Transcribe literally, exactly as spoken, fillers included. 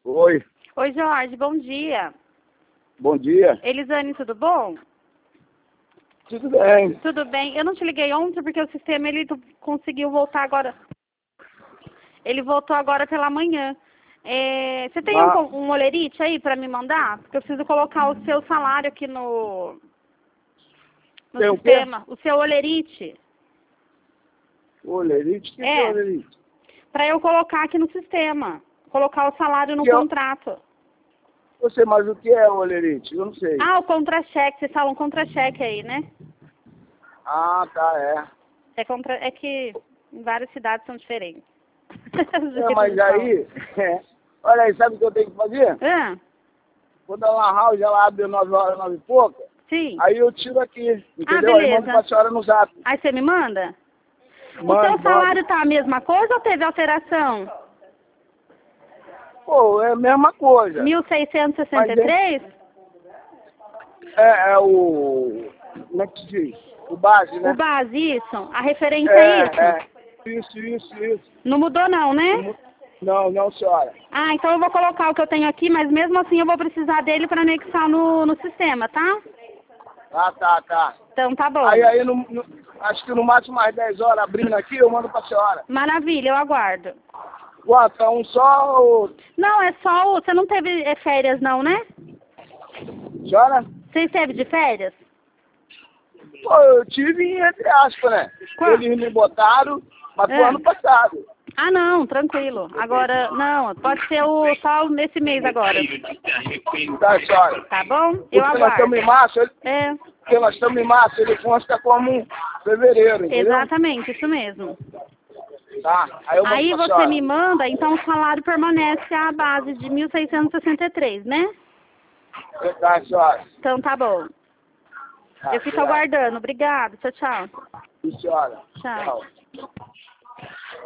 Oi, Oi, Jorge, bom dia. bom dia. Elisane, tudo bom? Tudo bem? Tudo bem. Eu não te liguei ontem porque o sistema ele tu- conseguiu voltar agora. Ele voltou agora pela manhã. É, você tem um, Ah. co- um olerite aí para me mandar? Porque eu preciso colocar o seu salário aqui no, no Tem o quê? sistema. O seu olerite. Olerite? O que É. que é olerite? Para eu colocar aqui no sistema. Colocar o salário no Que eu- contrato. Você, mas o que é olerite? Eu não sei. Ah, o contra-cheque. Vocês falam contra-cheque aí, né? Ah, tá, é. É, contra... é que em várias cidades são diferentes. É, mas aí, é. Olha aí, sabe o que eu tenho que fazer? Ah, Quando a Lan House ela abre nove horas, nove e pouca, sim. aí eu tiro aqui, entendeu? Ah, Aí mando beleza. pra senhora no zap. Aí você me manda? o Mande, seu mande. salário tá a mesma coisa ou teve alteração? Pô, é a mesma coisa. mil seiscentos e sessenta e três? É, é o... Como é que se diz? O base, né? O base, isso? A referência é, É, isso? é. Isso, isso, isso. Não mudou não, né? Não, não, senhora. Ah, então eu vou colocar o que eu tenho aqui, mas mesmo assim eu vou precisar dele para anexar no, no sistema, tá? Ah, tá, tá. Então tá bom. Aí, aí, no, no- acho que no máximo mais dez horas abrindo aqui, eu mando pra senhora. Maravilha, eu aguardo. Quanto? É um só ou... Não, é só o... Você não teve é, férias não, né? Senhora? Você esteve de férias? Pô, eu tive entre aspas, né? Qual? Eles me botaram, mas foi É. ano passado. Ah, não, tranquilo. Agora, não, pode ser o só nesse mês agora. Tá, senhora? Tá bom? Porque Eu nós aguardo. estamos em março, ele, É, porque nós estamos em março, ele consta como fevereiro, entendeu? exatamente, isso mesmo. Tá, aí eu mando Aí pra você senhora. me manda, então o salário permanece à base de mil seiscentos e sessenta e três, né? Tá, senhora. Então tá bom. Tá, Eu fico obrigado. aguardando. Obrigado. Tchau, tchau. Sim, senhora. Tchau. Tchau.